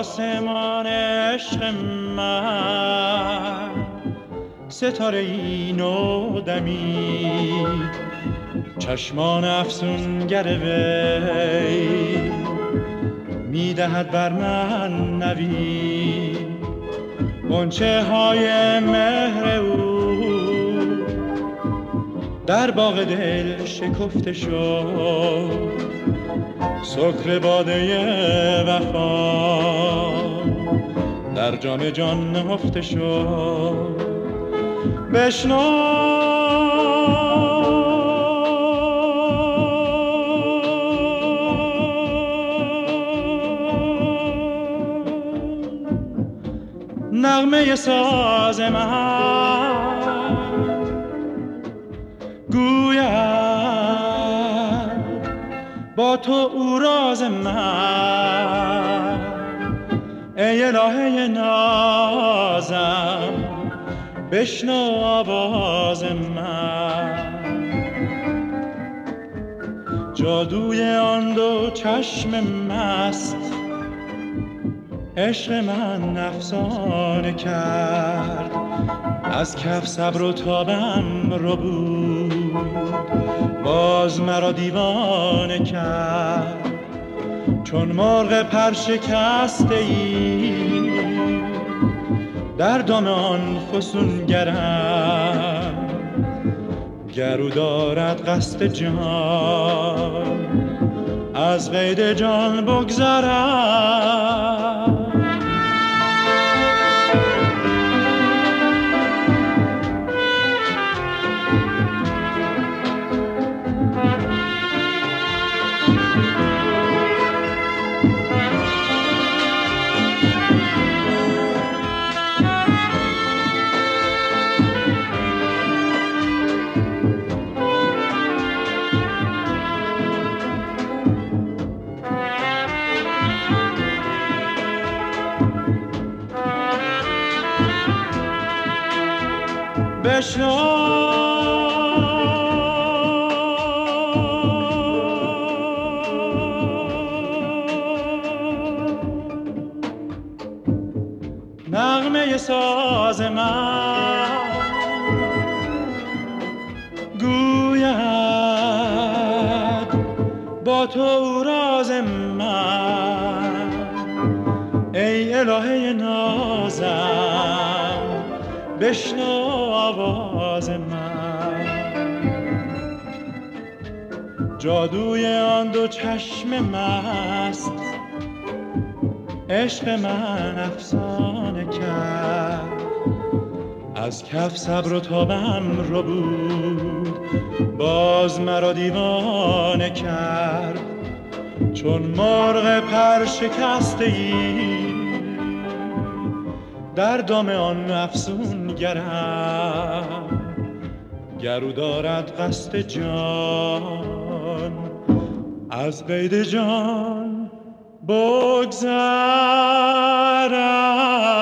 آسمان عشق من ستاره ای نو دمید، چشمان افسونگر وی میدهد بر من نوید. غنچه های مهر او در باغ دل شکفته شد، سکر باده وفا در جام جان نهفته شد. بشنو نغمه ساز من گوید با تو او راز من. ای الهه نازم بشنو آواز من. جادوی آن دو چشم مست عشق من افسانه کرد، از کف صبر و تابم رو بود، باز مرا دیوانه کرد. چون مرغ پرشکسته ای در دام آن فسونگرم، گر او دارد قصد جان از قید جان بگذرم. نغمه ساز من گوید با تو راز من. ای الهه نازم بشنو آواز من. جادوی آن دو چشم مست عشق من افسانه کرد، از کف صبر و تابم رو بود، باز مرا دیوانه کرد. چون مرغ پر شکسته ای در دام آن افسونگرم، گر او دارد قصد جان از قید جان بگذرم.